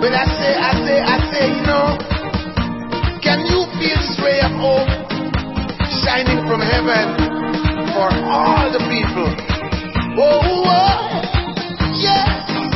When I say, can you feel this ray of hope shining from heaven for all the people? Oh, yeah.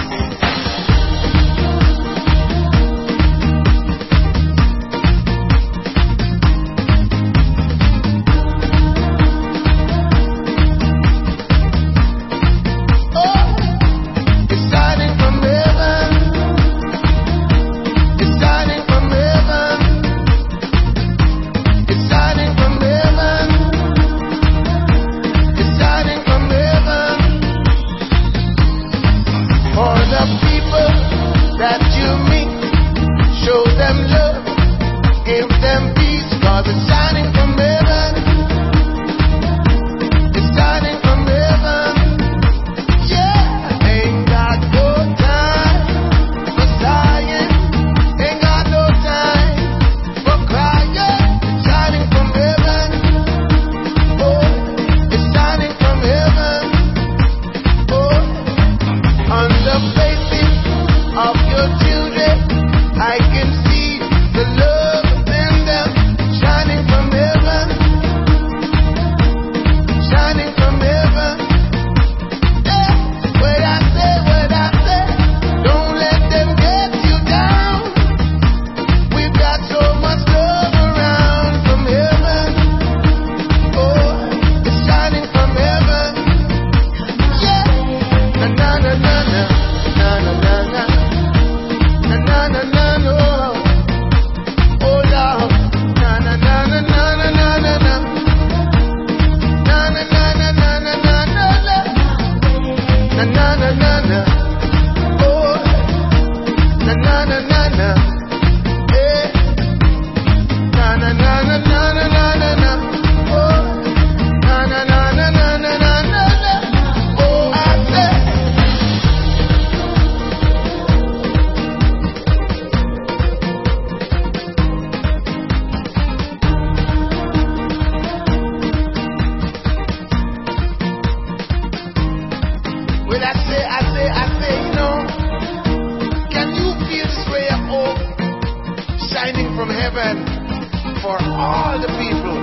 From heaven for all the people.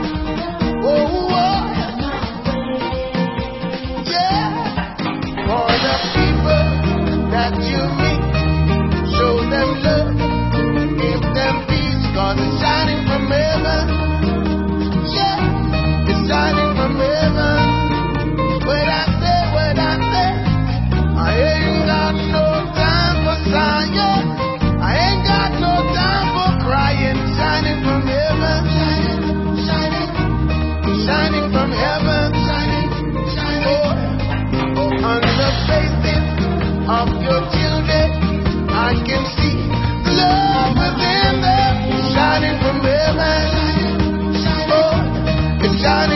Oh, yeah. For the people that you meet, show them love, give them peace, 'cause it's shining from heaven. Yeah, it's shining from heaven. When I say, I ain't got no time for science. I ain't got no time for crying. Shining from heaven, shining from heaven, oh, on the faces of your children, I can see love within them. Shining from heaven, oh, it's shining.